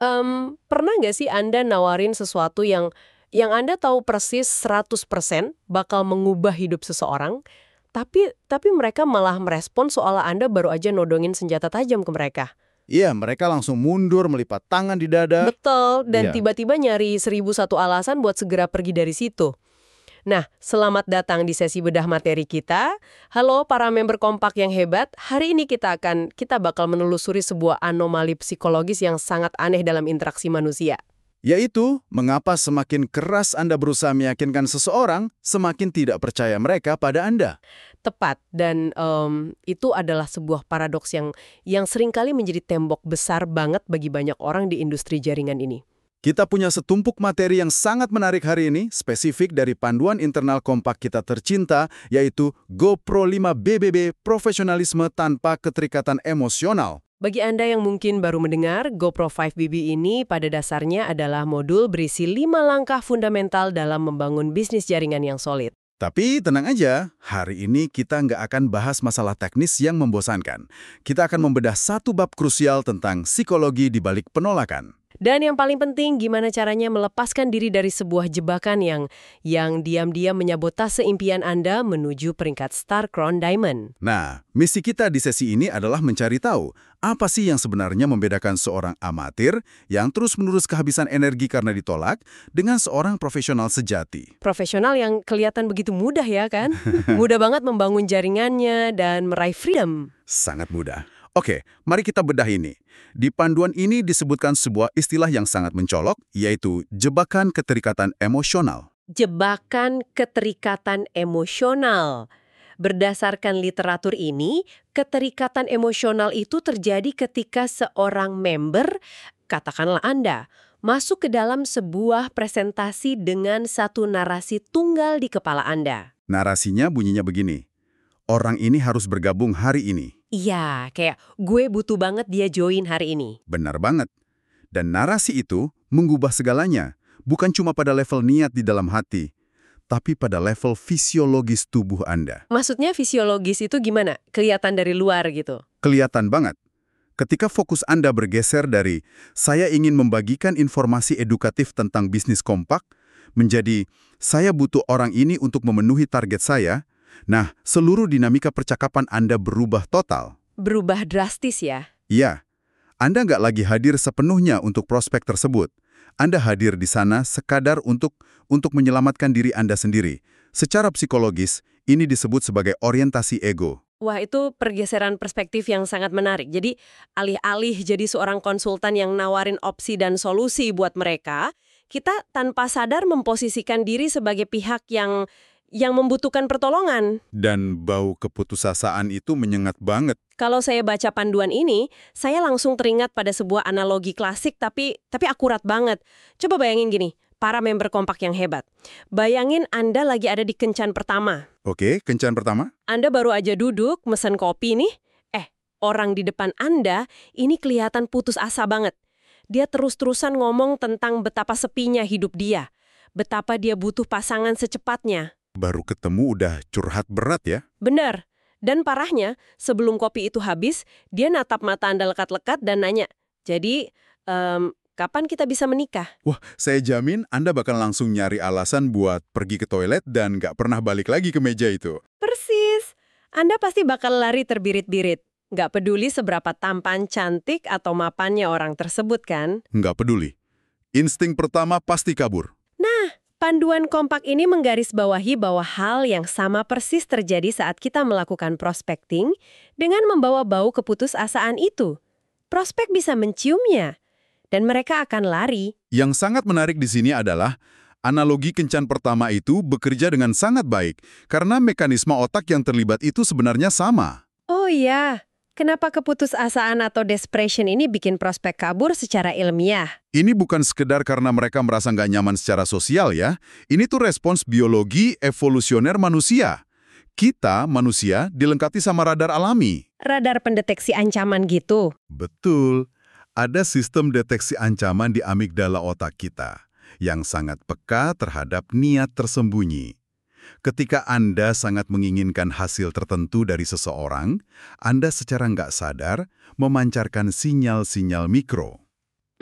Pernah nggak sih Anda nawarin sesuatu yang Anda tahu persis 100% bakal mengubah hidup seseorang, tapi mereka malah merespon seolah Anda baru aja nodongin senjata tajam ke mereka? Iya, mereka langsung mundur, melipat tangan di dada. Betul, dan Iya. tiba-tiba nyari 1001 alasan buat segera pergi dari situ. Nah, selamat datang di sesi bedah materi kita. Halo para member kompak yang hebat. Hari ini kita bakal menelusuri sebuah anomali psikologis yang sangat aneh dalam interaksi manusia. Yaitu, mengapa semakin keras Anda berusaha meyakinkan seseorang, semakin tidak percaya mereka pada Anda. Tepat, dan itu adalah sebuah paradoks yang seringkali menjadi tembok besar banget bagi banyak orang di industri jaringan ini. Kita punya setumpuk materi yang sangat menarik hari ini, spesifik dari panduan internal kompak kita tercinta, yaitu GoPro 5 BBB Profesionalisme Tanpa Keterikatan Emosional. Bagi Anda yang mungkin baru mendengar, GoPro 5 BB ini pada dasarnya adalah modul berisi 5 langkah fundamental dalam membangun bisnis jaringan yang solid. Tapi tenang aja, hari ini kita nggak akan bahas masalah teknis yang membosankan. Kita akan membedah satu bab krusial tentang psikologi di balik penolakan. Dan yang paling penting, gimana caranya melepaskan diri dari sebuah jebakan yang diam-diam menyabotase impian Anda menuju peringkat Star Crown Diamond. Nah, misi kita di sesi ini adalah mencari tahu apa sih yang sebenarnya membedakan seorang amatir yang terus-menerus kehabisan energi karena ditolak dengan seorang profesional sejati. Profesional yang kelihatan begitu mudah ya kan? Mudah banget membangun jaringannya dan meraih freedom. Sangat mudah. Oke, mari kita bedah ini. Di panduan ini disebutkan sebuah istilah yang sangat mencolok, yaitu jebakan keterikatan emosional. Jebakan keterikatan emosional. Berdasarkan literatur ini, keterikatan emosional itu terjadi ketika seorang member, katakanlah Anda, masuk ke dalam sebuah presentasi dengan satu narasi tunggal di kepala Anda. Narasinya bunyinya begini, orang ini harus bergabung hari ini. Iya, kayak gue butuh banget dia join hari ini. Benar banget. Dan narasi itu mengubah segalanya, bukan cuma pada level niat di dalam hati, tapi pada level fisiologis tubuh Anda. Maksudnya fisiologis itu gimana? Kelihatan dari luar gitu? Kelihatan banget. Ketika fokus Anda bergeser dari saya ingin membagikan informasi edukatif tentang bisnis kompak, menjadi saya butuh orang ini untuk memenuhi target saya, nah, seluruh dinamika percakapan Anda berubah total. Berubah drastis ya? Iya, Anda nggak lagi hadir sepenuhnya untuk prospek tersebut. Anda hadir di sana sekadar untuk menyelamatkan diri Anda sendiri. Secara psikologis, ini disebut sebagai orientasi ego. Wah, itu pergeseran perspektif yang sangat menarik. Jadi, alih-alih jadi seorang konsultan yang nawarin opsi dan solusi buat mereka, kita tanpa sadar memposisikan diri sebagai pihak yang membutuhkan pertolongan. Dan bau keputusasaan itu menyengat banget. Kalau saya baca panduan ini, saya langsung teringat pada sebuah analogi klasik tapi akurat banget. Coba bayangin gini, para member kompak yang hebat. Bayangin Anda lagi ada di kencan pertama. Oke, kencan pertama? Anda baru aja duduk, mesen kopi nih. Orang di depan Anda ini kelihatan putus asa banget. Dia terus-terusan ngomong tentang betapa sepinya hidup dia. Betapa dia butuh pasangan secepatnya. Baru ketemu udah curhat berat ya? Benar. Dan parahnya, sebelum kopi itu habis, dia natap mata Anda lekat-lekat dan nanya, jadi, kapan kita bisa menikah? Wah, saya jamin Anda bakal langsung nyari alasan buat pergi ke toilet dan nggak pernah balik lagi ke meja itu. Persis. Anda pasti bakal lari terbirit-birit. Nggak peduli seberapa tampan, cantik, atau mapannya orang tersebut kan? Nggak peduli. Insting pertama pasti kabur. Nah, panduan kompak ini menggarisbawahi bahwa hal yang sama persis terjadi saat kita melakukan prospecting dengan membawa bau keputusasaan itu. Prospek bisa menciumnya, dan mereka akan lari. Yang sangat menarik di sini adalah analogi kencan pertama itu bekerja dengan sangat baik karena mekanisme otak yang terlibat itu sebenarnya sama. Oh iya, kenapa keputusasaan atau desperation ini bikin prospek kabur secara ilmiah? Ini bukan sekedar karena mereka merasa nggak nyaman secara sosial ya. Ini tuh respons biologi evolusioner manusia. Kita, manusia, dilengkapi sama radar alami. Radar pendeteksi ancaman gitu? Betul. Ada sistem deteksi ancaman di amigdala otak kita yang sangat peka terhadap niat tersembunyi. Ketika Anda sangat menginginkan hasil tertentu dari seseorang, Anda secara nggak sadar memancarkan sinyal-sinyal mikro.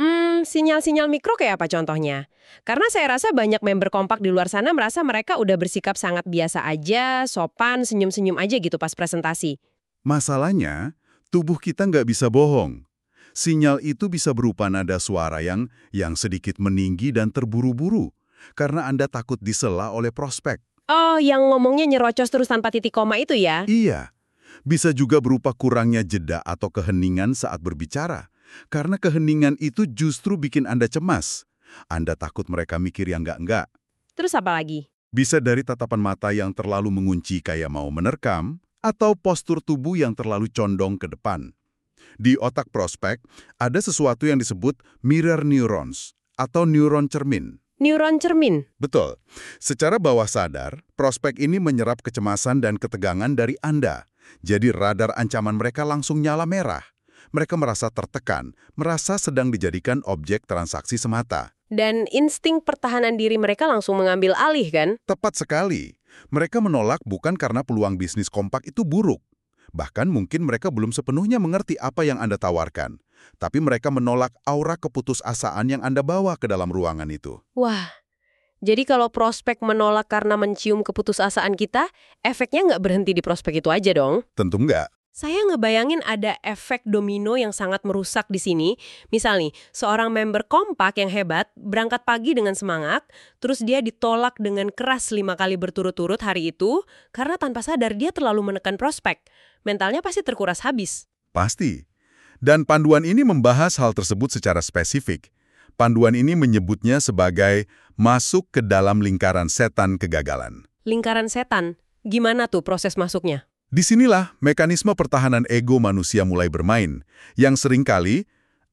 Sinyal-sinyal mikro kayak apa contohnya? Karena saya rasa banyak member kompak di luar sana merasa mereka udah bersikap sangat biasa aja, sopan, senyum-senyum aja gitu pas presentasi. Masalahnya, tubuh kita nggak bisa bohong. Sinyal itu bisa berupa nada suara yang sedikit meninggi dan terburu-buru, karena Anda takut disela oleh prospek. Oh, yang ngomongnya nyerocos terus tanpa titik koma itu ya? Iya, bisa juga berupa kurangnya jeda atau keheningan saat berbicara, karena keheningan itu justru bikin Anda cemas. Anda takut mereka mikir yang nggak-nggak. Terus apa lagi? Bisa dari tatapan mata yang terlalu mengunci kayak mau menerkam, atau postur tubuh yang terlalu condong ke depan. Di otak prospek, ada sesuatu yang disebut mirror neurons, atau neuron cermin. Neuron cermin. Betul. Secara bawah sadar, prospek ini menyerap kecemasan dan ketegangan dari Anda. Jadi radar ancaman mereka langsung nyala merah. Mereka merasa tertekan, merasa sedang dijadikan objek transaksi semata. Dan insting pertahanan diri mereka langsung mengambil alih kan? Tepat sekali. Mereka menolak bukan karena peluang bisnis kompak itu buruk. Bahkan mungkin mereka belum sepenuhnya mengerti apa yang Anda tawarkan. Tapi mereka menolak aura keputusasaan yang Anda bawa ke dalam ruangan itu. Wah, jadi kalau prospek menolak karena mencium keputusasaan kita, efeknya nggak berhenti di prospek itu aja dong? Tentu enggak. Saya ngebayangin ada efek domino yang sangat merusak di sini. Misal nih, seorang member kompak yang hebat berangkat pagi dengan semangat, terus dia ditolak dengan keras 5 kali berturut-turut hari itu, karena tanpa sadar dia terlalu menekan prospek. Mentalnya pasti terkuras habis. Pasti. Dan panduan ini membahas hal tersebut secara spesifik. Panduan ini menyebutnya sebagai masuk ke dalam lingkaran setan kegagalan. Lingkaran setan, gimana tuh proses masuknya? Disinilah mekanisme pertahanan ego manusia mulai bermain, yang seringkali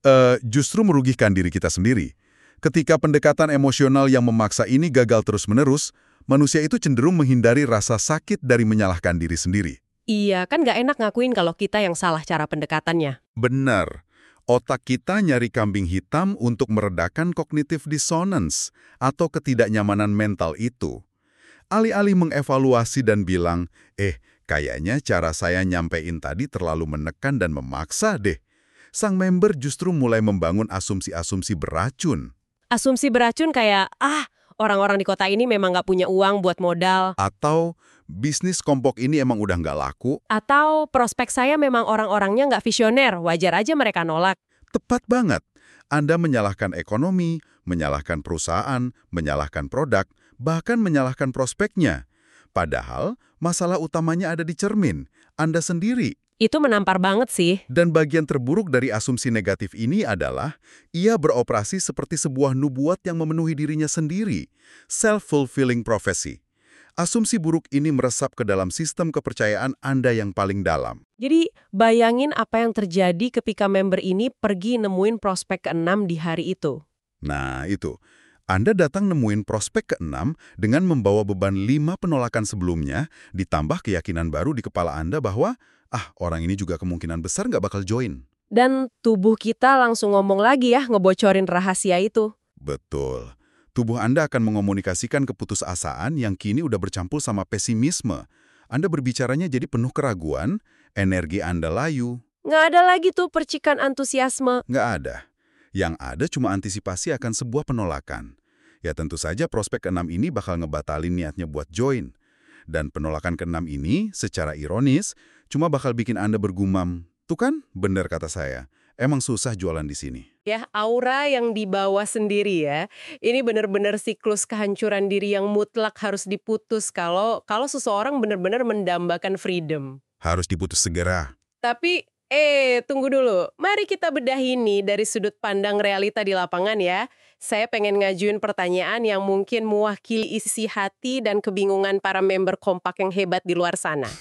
justru merugikan diri kita sendiri. Ketika pendekatan emosional yang memaksa ini gagal terus-menerus, manusia itu cenderung menghindari rasa sakit dari menyalahkan diri sendiri. Iya, kan nggak enak ngakuin kalau kita yang salah cara pendekatannya. Benar. Otak kita nyari kambing hitam untuk meredakan cognitive dissonance atau ketidaknyamanan mental itu. Alih-alih mengevaluasi dan bilang, kayaknya cara saya nyampein tadi terlalu menekan dan memaksa deh. Sang member justru mulai membangun asumsi-asumsi beracun. Asumsi beracun kayak, orang-orang di kota ini memang nggak punya uang buat modal. Atau bisnis kompok ini emang udah nggak laku. Atau prospek saya memang orang-orangnya nggak visioner, wajar aja mereka nolak. Tepat banget. Anda menyalahkan ekonomi, menyalahkan perusahaan, menyalahkan produk, bahkan menyalahkan prospeknya. Padahal masalah utamanya ada di cermin, Anda sendiri. Itu menampar banget sih. Dan bagian terburuk dari asumsi negatif ini adalah ia beroperasi seperti sebuah nubuat yang memenuhi dirinya sendiri. Self-fulfilling prophecy. Asumsi buruk ini meresap ke dalam sistem kepercayaan Anda yang paling dalam. Jadi bayangin apa yang terjadi ketika member ini pergi nemuin prospek ke-6 di hari itu. Nah, itu. Anda datang nemuin prospek ke-6 dengan membawa beban 5 penolakan sebelumnya, ditambah keyakinan baru di kepala Anda bahwa, orang ini juga kemungkinan besar nggak bakal join. Dan tubuh kita langsung ngomong lagi ya, ngebocorin rahasia itu. Betul. Tubuh Anda akan mengomunikasikan keputusasaan yang kini udah bercampur sama pesimisme. Anda berbicaranya jadi penuh keraguan, energi Anda layu. Nggak ada lagi tuh percikan antusiasme. Nggak ada. Yang ada cuma antisipasi akan sebuah penolakan. Ya tentu saja prospek ke-6 ini bakal ngebatalin niatnya buat join. Dan penolakan ke-6 ini, secara ironis, cuma bakal bikin Anda bergumam. Tuh kan, bener kata saya. Emang susah jualan di sini. Ya, aura yang dibawa sendiri ya. Ini benar-benar siklus kehancuran diri yang mutlak harus diputus kalau seseorang benar-benar mendambakan freedom. Harus diputus segera. Tapi, tunggu dulu. Mari kita bedah ini dari sudut pandang realita di lapangan ya. Saya pengen ngajuin pertanyaan yang mungkin mewakili isi hati dan kebingungan para member kompak yang hebat di luar sana.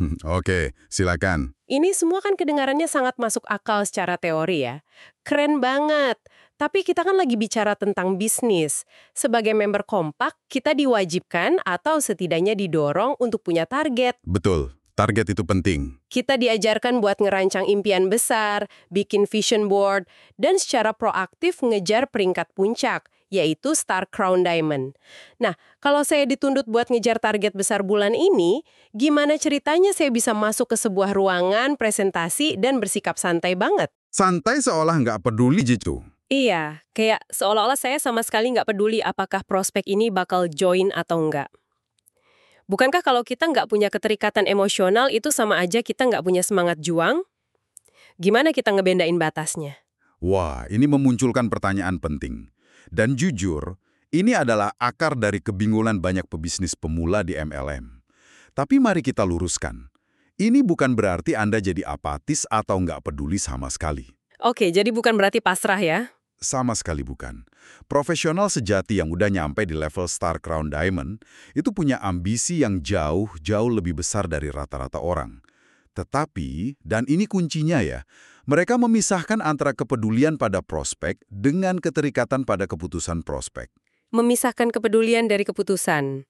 Oke, silakan. Ini semua kan kedengarannya sangat masuk akal secara teori ya. Keren banget. Tapi kita kan lagi bicara tentang bisnis. Sebagai member kompak, kita diwajibkan atau setidaknya didorong untuk punya target. Betul. Target itu penting. Kita diajarkan buat ngerancang impian besar, bikin vision board, dan secara proaktif ngejar peringkat puncak, yaitu Star Crown Diamond. Nah, kalau saya dituntut buat ngejar target besar bulan ini, gimana ceritanya saya bisa masuk ke sebuah ruangan, presentasi, dan bersikap santai banget? Santai seolah nggak peduli gitu. Iya, kayak seolah-olah saya sama sekali nggak peduli apakah prospek ini bakal join atau enggak. Bukankah kalau kita nggak punya keterikatan emosional itu sama aja kita nggak punya semangat juang? Gimana kita ngebendain batasnya? Wah, ini memunculkan pertanyaan penting. Dan jujur, ini adalah akar dari kebingungan banyak pebisnis pemula di MLM. Tapi mari kita luruskan. Ini bukan berarti Anda jadi apatis atau nggak peduli sama sekali. Oke, jadi bukan berarti pasrah ya? Sama sekali bukan. Profesional sejati yang udah nyampe di level Star Crown Diamond itu punya ambisi yang jauh lebih besar dari rata-rata orang. Tetapi, dan ini kuncinya ya, mereka memisahkan antara kepedulian pada prospek dengan keterikatan pada keputusan prospek. Memisahkan kepedulian dari keputusan.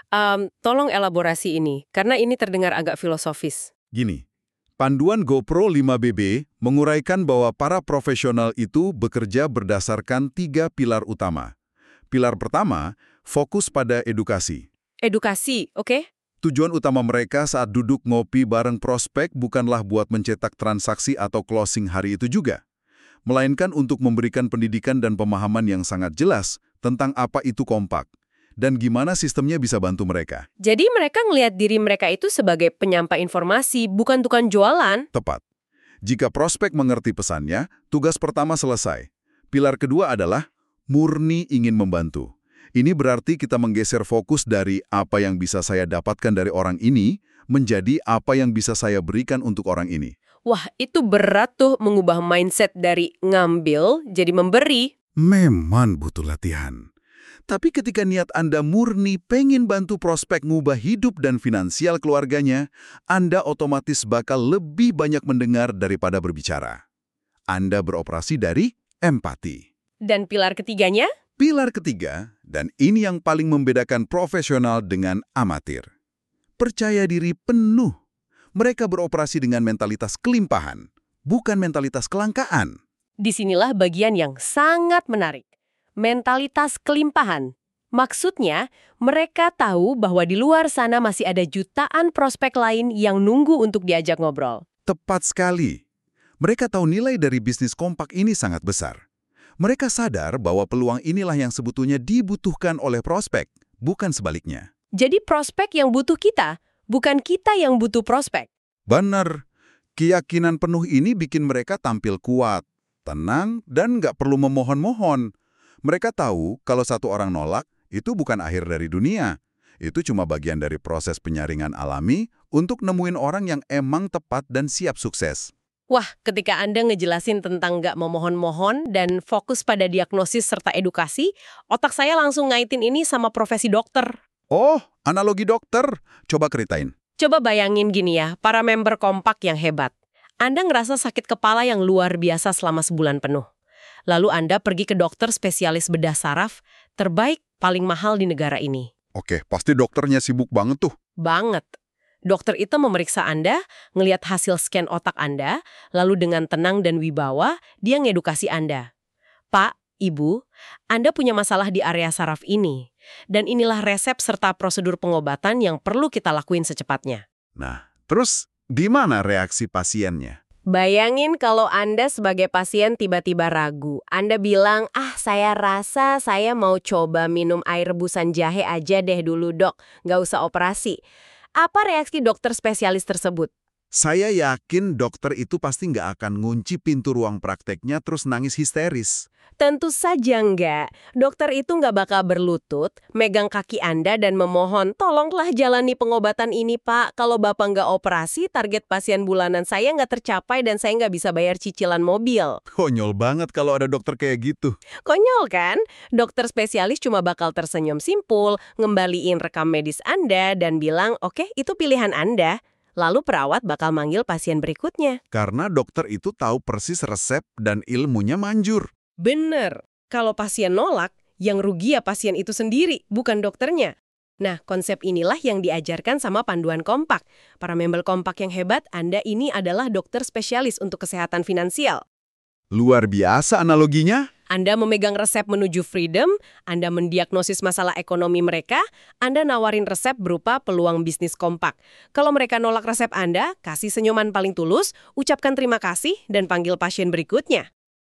Tolong elaborasi ini, karena ini terdengar agak filosofis. Gini, panduan GoPro 5BB menguraikan bahwa para profesional itu bekerja berdasarkan 3 pilar utama. Pilar pertama, fokus pada edukasi. Edukasi, oke? Tujuan utama mereka saat duduk ngopi bareng prospek bukanlah buat mencetak transaksi atau closing hari itu juga, melainkan untuk memberikan pendidikan dan pemahaman yang sangat jelas tentang apa itu kompak dan gimana sistemnya bisa bantu mereka. Jadi mereka ngelihat diri mereka itu sebagai penyampai informasi, bukan tukang jualan. Tepat. Jika prospek mengerti pesannya, tugas pertama selesai. Pilar kedua adalah murni ingin membantu. Ini berarti kita menggeser fokus dari apa yang bisa saya dapatkan dari orang ini menjadi apa yang bisa saya berikan untuk orang ini. Wah, itu berat tuh mengubah mindset dari ngambil jadi memberi. Memang butuh latihan. Tapi ketika niat Anda murni pengen bantu prospek ngubah hidup dan finansial keluarganya, Anda otomatis bakal lebih banyak mendengar daripada berbicara. Anda beroperasi dari empati. Dan pilar ketiganya? Pilar ketiga, dan ini yang paling membedakan profesional dengan amatir. Percaya diri penuh. Mereka beroperasi dengan mentalitas kelimpahan, bukan mentalitas kelangkaan. Disinilah bagian yang sangat menarik. Mentalitas kelimpahan. Maksudnya, mereka tahu bahwa di luar sana masih ada jutaan prospek lain yang nunggu untuk diajak ngobrol. Tepat sekali. Mereka tahu nilai dari bisnis kompak ini sangat besar. Mereka sadar bahwa peluang inilah yang sebetulnya dibutuhkan oleh prospek, bukan sebaliknya. Jadi prospek yang butuh kita, bukan kita yang butuh prospek. Benar. Keyakinan penuh ini bikin mereka tampil kuat, tenang, dan nggak perlu memohon-mohon. Mereka tahu kalau satu orang nolak, itu bukan akhir dari dunia. Itu cuma bagian dari proses penyaringan alami untuk nemuin orang yang emang tepat dan siap sukses. Wah, ketika Anda ngejelasin tentang nggak memohon-mohon dan fokus pada diagnosis serta edukasi, otak saya langsung ngaitin ini sama profesi dokter. Oh, analogi dokter. Coba ceritain. Coba bayangin gini ya, para member kompak yang hebat. Anda ngerasa sakit kepala yang luar biasa selama sebulan penuh. Lalu Anda pergi ke dokter spesialis bedah saraf, terbaik, paling mahal di negara ini. Oke, pasti dokternya sibuk banget tuh. Banget. Dokter itu memeriksa Anda, ngelihat hasil scan otak Anda, lalu dengan tenang dan wibawa, dia ngedukasi Anda. Pak, Ibu, Anda punya masalah di area saraf ini. Dan inilah resep serta prosedur pengobatan yang perlu kita lakuin secepatnya. Nah, terus gimana reaksi pasiennya? Bayangin kalau Anda sebagai pasien tiba-tiba ragu. Anda bilang, saya rasa saya mau coba minum air rebusan jahe aja deh dulu dok, nggak usah operasi. Apa reaksi dokter spesialis tersebut? Saya yakin dokter itu pasti nggak akan ngunci pintu ruang prakteknya terus nangis histeris. Tentu saja enggak. Dokter itu nggak bakal berlutut, megang kaki Anda dan memohon, tolonglah jalani pengobatan ini Pak. Kalau Bapak nggak operasi, target pasien bulanan saya nggak tercapai dan saya nggak bisa bayar cicilan mobil. Konyol banget kalau ada dokter kayak gitu. Konyol kan? Dokter spesialis cuma bakal tersenyum simpul, ngembaliin rekam medis Anda dan bilang, oke, itu pilihan Anda. Lalu perawat bakal manggil pasien berikutnya. Karena dokter itu tahu persis resep dan ilmunya manjur. Bener. Kalau pasien nolak, yang rugi ya pasien itu sendiri, bukan dokternya. Nah, konsep inilah yang diajarkan sama panduan kompak. Para member kompak yang hebat, Anda ini adalah dokter spesialis untuk kesehatan finansial. Luar biasa analoginya. Anda memegang resep menuju freedom, Anda mendiagnosis masalah ekonomi mereka, Anda nawarin resep berupa peluang bisnis kompak. Kalau mereka nolak resep Anda, kasih senyuman paling tulus, ucapkan terima kasih, dan panggil pasien berikutnya.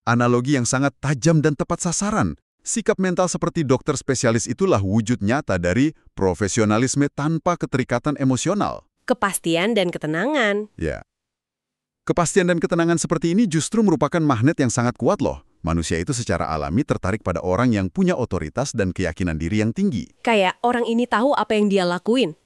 Analogi yang sangat tajam dan tepat sasaran. Sikap mental seperti dokter spesialis itulah wujud nyata dari profesionalisme tanpa keterikatan emosional. Kepastian dan ketenangan. Ya. Kepastian dan ketenangan seperti ini justru merupakan magnet yang sangat kuat loh. Manusia itu secara alami tertarik pada orang yang punya otoritas dan keyakinan diri yang tinggi. Kayak orang ini tahu apa yang dia lakuin.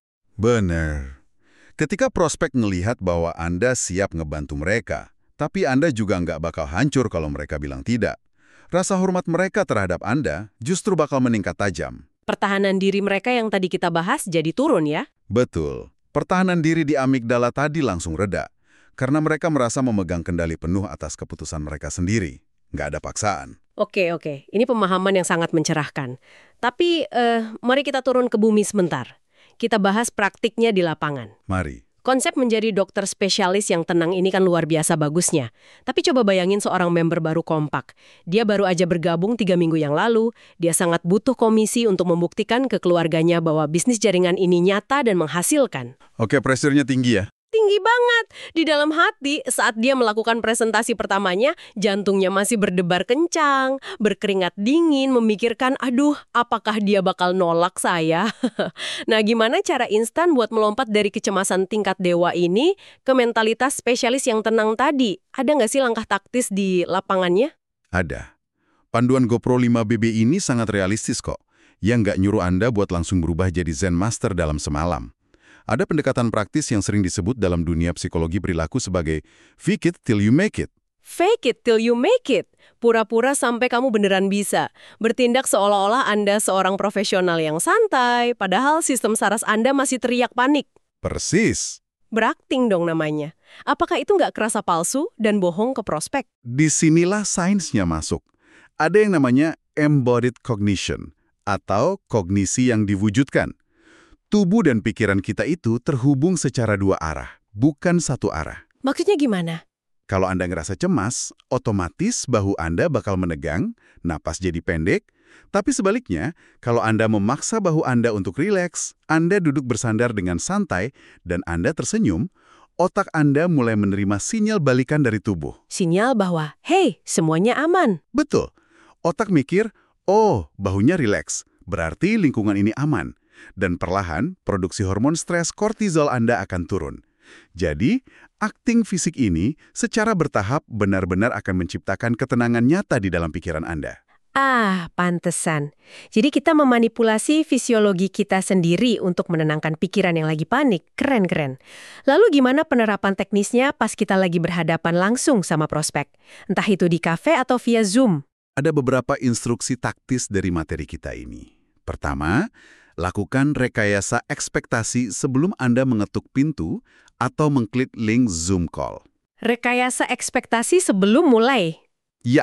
Bener. Ketika prospek ngelihat bahwa Anda siap ngebantu mereka, tapi Anda juga nggak bakal hancur kalau mereka bilang tidak. Rasa hormat mereka terhadap Anda justru bakal meningkat tajam. Pertahanan diri mereka yang tadi kita bahas jadi turun ya? Betul. Pertahanan diri di amigdala tadi langsung reda. Karena mereka merasa memegang kendali penuh atas keputusan mereka sendiri. Nggak ada paksaan. Oke. Ini pemahaman yang sangat mencerahkan. Tapi, mari kita turun ke bumi sebentar. Kita bahas praktiknya di lapangan. Mari. Konsep menjadi dokter spesialis yang tenang ini kan luar biasa bagusnya. Tapi coba bayangin seorang member baru kompak. Dia baru aja bergabung 3 minggu yang lalu. Dia sangat butuh komisi untuk membuktikan ke keluarganya bahwa bisnis jaringan ini nyata dan menghasilkan. Oke, pressure-nya tinggi ya? Tinggi banget. Di dalam hati, saat dia melakukan presentasi pertamanya, jantungnya masih berdebar kencang, berkeringat dingin, memikirkan, aduh, apakah dia bakal nolak saya? Nah, gimana cara instan buat melompat dari kecemasan tingkat dewa ini ke mentalitas spesialis yang tenang tadi? Ada nggak sih langkah taktis di lapangannya? Ada. Panduan GoPro 5BB ini sangat realistis kok. Yang nggak nyuruh Anda buat langsung berubah jadi Zen Master dalam semalam. Ada pendekatan praktis yang sering disebut dalam dunia psikologi perilaku sebagai fake it till you make it. Fake it till you make it. Pura-pura sampai kamu beneran bisa. Bertindak seolah-olah Anda seorang profesional yang santai, padahal sistem saras Anda masih teriak panik. Persis. Berakting dong namanya. Apakah itu nggak kerasa palsu dan bohong ke prospek? Disinilah sainsnya masuk. Ada yang namanya embodied cognition, atau kognisi yang diwujudkan. Tubuh dan pikiran kita itu terhubung secara dua arah, bukan satu arah. Maksudnya gimana? Kalau Anda ngerasa cemas, otomatis bahu Anda bakal menegang, napas jadi pendek. Tapi sebaliknya, kalau Anda memaksa bahu Anda untuk rileks, Anda duduk bersandar dengan santai, dan Anda tersenyum, otak Anda mulai menerima sinyal balikan dari tubuh. Sinyal bahwa, hey, semuanya aman. Betul. Otak mikir, oh, bahunya rileks, berarti lingkungan ini aman. Dan perlahan, produksi hormon stres kortisol Anda akan turun. Jadi, akting fisik ini secara bertahap benar-benar akan menciptakan ketenangan nyata di dalam pikiran Anda. Ah, pantesan. Jadi kita memanipulasi fisiologi kita sendiri untuk menenangkan pikiran yang lagi panik. Keren. Lalu gimana penerapan teknisnya pas kita lagi berhadapan langsung sama prospek? Entah itu di kafe atau via Zoom. Ada beberapa instruksi taktis dari materi kita ini. Pertama, lakukan rekayasa ekspektasi sebelum Anda mengetuk pintu atau mengklik link Zoom call. Rekayasa ekspektasi sebelum mulai. Ya,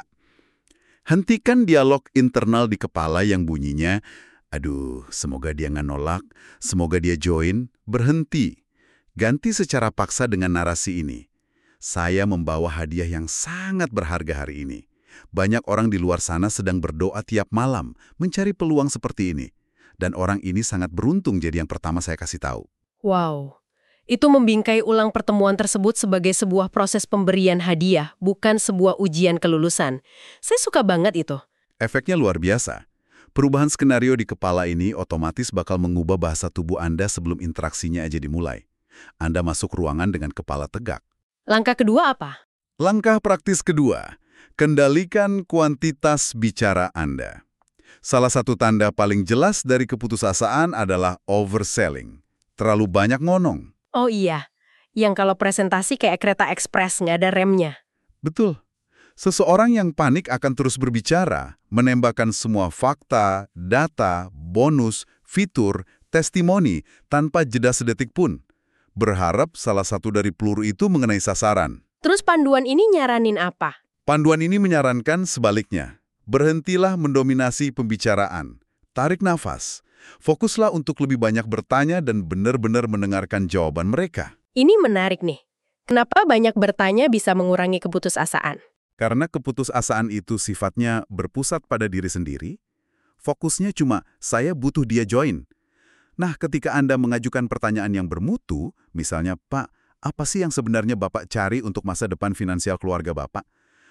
hentikan dialog internal di kepala yang bunyinya, aduh, semoga dia nggak nolak, semoga dia join, berhenti. Ganti secara paksa dengan narasi ini. Saya membawa hadiah yang sangat berharga hari ini. Banyak orang di luar sana sedang berdoa tiap malam, mencari peluang seperti ini. Dan orang ini sangat beruntung jadi yang pertama saya kasih tahu. Wow, itu membingkai ulang pertemuan tersebut sebagai sebuah proses pemberian hadiah, bukan sebuah ujian kelulusan. Saya suka banget itu. Efeknya luar biasa. Perubahan skenario di kepala ini otomatis bakal mengubah bahasa tubuh Anda sebelum interaksinya aja dimulai. Anda masuk ruangan dengan kepala tegak. Langkah kedua apa? Langkah praktis kedua, kendalikan kuantitas bicara Anda. Salah satu tanda paling jelas dari keputusasaan adalah overselling. Terlalu banyak ngonong. Oh iya, yang kalau presentasi kayak kereta ekspres nggak ada remnya. Betul. Seseorang yang panik akan terus berbicara, menembakkan semua fakta, data, bonus, fitur, testimoni, tanpa jeda sedetik pun. Berharap salah satu dari peluru itu mengenai sasaran. Terus panduan ini nyaranin apa? Panduan ini menyarankan sebaliknya. Berhentilah mendominasi pembicaraan. Tarik nafas. Fokuslah untuk lebih banyak bertanya dan benar-benar mendengarkan jawaban mereka. Ini menarik nih. Kenapa banyak bertanya bisa mengurangi keputusasaan? Karena keputusasaan itu sifatnya berpusat pada diri sendiri, fokusnya cuma, saya butuh dia join. Nah, ketika Anda mengajukan pertanyaan yang bermutu, misalnya, Pak, apa sih yang sebenarnya Bapak cari untuk masa depan finansial keluarga Bapak?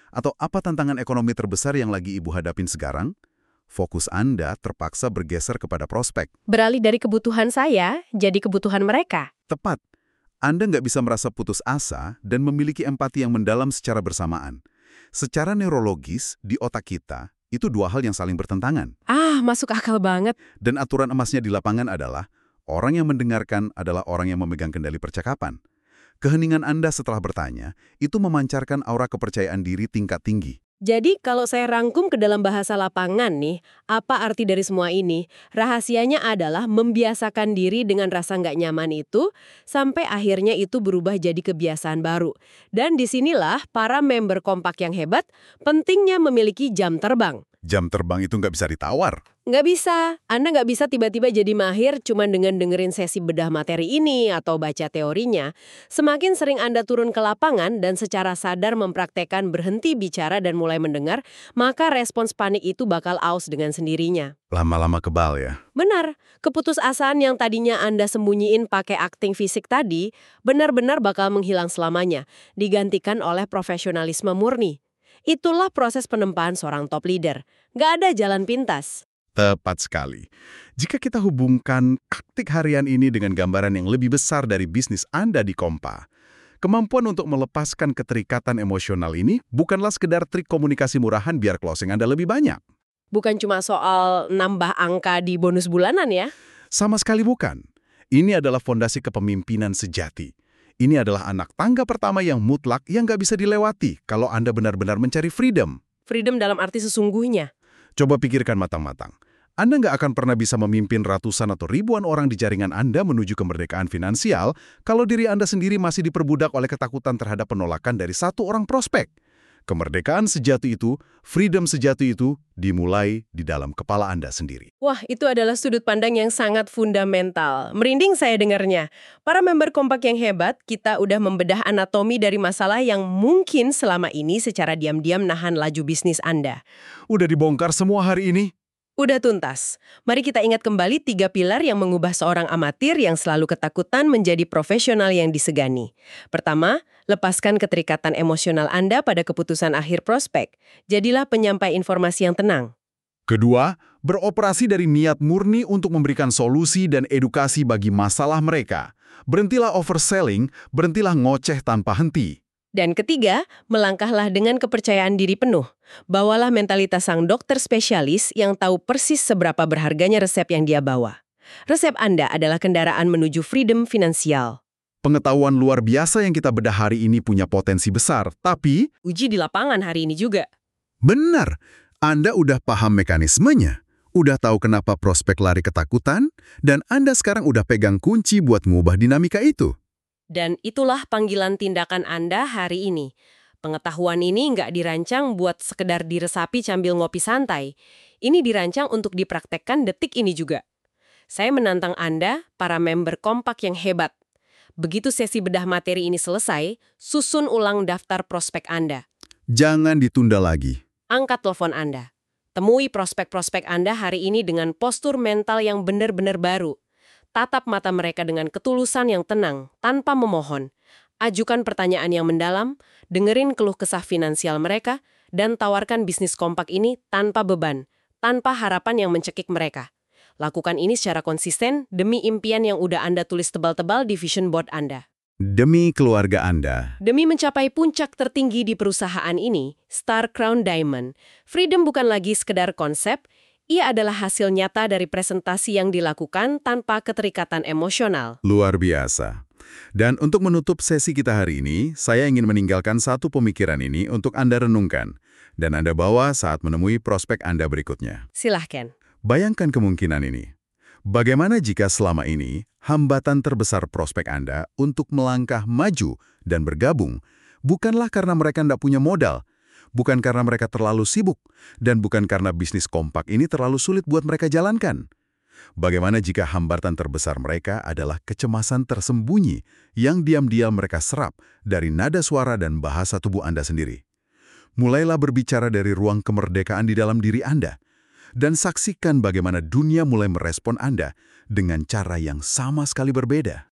Atau apa tantangan ekonomi terbesar yang lagi Ibu hadapin sekarang? Fokus Anda terpaksa bergeser kepada prospek. Beralih dari kebutuhan saya jadi kebutuhan mereka. Tepat. Anda nggak bisa merasa putus asa dan memiliki empati yang mendalam secara bersamaan. Secara neurologis, di otak kita, itu dua hal yang saling bertentangan. Masuk akal banget. Dan aturan emasnya di lapangan adalah, orang yang mendengarkan adalah orang yang memegang kendali percakapan. Keheningan Anda setelah bertanya, itu memancarkan aura kepercayaan diri tingkat tinggi. Jadi kalau saya rangkum ke dalam bahasa lapangan nih, apa arti dari semua ini? Rahasianya adalah membiasakan diri dengan rasa nggak nyaman itu, sampai akhirnya itu berubah jadi kebiasaan baru. Dan disinilah para member kompak yang hebat, pentingnya memiliki jam terbang. Jam terbang itu nggak bisa ditawar. Nggak bisa. Anda nggak bisa tiba-tiba jadi mahir cuma dengan dengerin sesi bedah materi ini atau baca teorinya. Semakin sering Anda turun ke lapangan dan secara sadar mempraktekkan berhenti bicara dan mulai mendengar, maka respons panik itu bakal aus dengan sendirinya. Lama-lama kebal ya. Benar, keputusasaan yang tadinya Anda sembunyiin pakai akting fisik tadi, benar-benar bakal menghilang selamanya, digantikan oleh profesionalisme murni. Itulah proses penempaan seorang top leader. Nggak ada jalan pintas. Tepat sekali. Jika kita hubungkan taktik harian ini dengan gambaran yang lebih besar dari bisnis Anda di Kompa, kemampuan untuk melepaskan keterikatan emosional ini bukanlah sekedar trik komunikasi murahan biar closing Anda lebih banyak. Bukan cuma soal nambah angka di bonus bulanan ya. Sama sekali bukan. Ini adalah fondasi kepemimpinan sejati. Ini adalah anak tangga pertama yang mutlak yang nggak bisa dilewati kalau Anda benar-benar mencari freedom. Freedom dalam arti sesungguhnya. Coba pikirkan matang-matang. Anda nggak akan pernah bisa memimpin ratusan atau ribuan orang di jaringan Anda menuju kemerdekaan finansial kalau diri Anda sendiri masih diperbudak oleh ketakutan terhadap penolakan dari satu orang prospek. Kemerdekaan sejati itu, freedom sejati itu, dimulai di dalam kepala Anda sendiri. Wah, itu adalah sudut pandang yang sangat fundamental. Merinding saya dengarnya. Para member kompak yang hebat, kita udah membedah anatomi dari masalah yang mungkin selama ini secara diam-diam nahan laju bisnis Anda. Udah dibongkar semua hari ini? Udah tuntas. Mari kita ingat kembali 3 pilar yang mengubah seorang amatir yang selalu ketakutan menjadi profesional yang disegani. Pertama, lepaskan keterikatan emosional Anda pada keputusan akhir prospek. Jadilah penyampai informasi yang tenang. Kedua, beroperasi dari niat murni untuk memberikan solusi dan edukasi bagi masalah mereka. Berhentilah overselling, berhentilah ngoceh tanpa henti. Dan ketiga, melangkahlah dengan kepercayaan diri penuh. Bawalah mentalitas sang dokter spesialis yang tahu persis seberapa berharganya resep yang dia bawa. Resep Anda adalah kendaraan menuju freedom finansial. Pengetahuan luar biasa yang kita bedah hari ini punya potensi besar, tapi... Uji di lapangan hari ini juga. Benar, Anda udah paham mekanismenya, udah tahu kenapa prospek lari ketakutan, dan Anda sekarang udah pegang kunci buat ngubah dinamika itu. Dan itulah panggilan tindakan Anda hari ini. Pengetahuan ini nggak dirancang buat sekedar diresapi sambil ngopi santai. Ini dirancang untuk dipraktekkan detik ini juga. Saya menantang Anda, para member kompak yang hebat. Begitu sesi bedah materi ini selesai, susun ulang daftar prospek Anda. Jangan ditunda lagi. Angkat telepon Anda. Temui prospek-prospek Anda hari ini dengan postur mental yang benar-benar baru. Tatap mata mereka dengan ketulusan yang tenang, tanpa memohon. Ajukan pertanyaan yang mendalam, dengerin keluh kesah finansial mereka, dan tawarkan bisnis kompak ini tanpa beban, tanpa harapan yang mencekik mereka. Lakukan ini secara konsisten demi impian yang udah Anda tulis tebal-tebal di vision board Anda. Demi keluarga Anda. Demi mencapai puncak tertinggi di perusahaan ini, Star Crown Diamond, freedom bukan lagi sekedar konsep, ia adalah hasil nyata dari presentasi yang dilakukan tanpa keterikatan emosional. Luar biasa. Dan untuk menutup sesi kita hari ini, saya ingin meninggalkan satu pemikiran ini untuk Anda renungkan. Dan Anda bawa saat menemui prospek Anda berikutnya. Silahkan. Bayangkan kemungkinan ini. Bagaimana jika selama ini, hambatan terbesar prospek Anda untuk melangkah maju dan bergabung, bukanlah karena mereka tidak punya modal, bukan karena mereka terlalu sibuk, dan bukan karena bisnis kompak ini terlalu sulit buat mereka jalankan. Bagaimana jika hambatan terbesar mereka adalah kecemasan tersembunyi yang diam-diam mereka serap dari nada suara dan bahasa tubuh Anda sendiri? Mulailah berbicara dari ruang kemerdekaan di dalam diri Anda, dan saksikan bagaimana dunia mulai merespon Anda dengan cara yang sama sekali berbeda.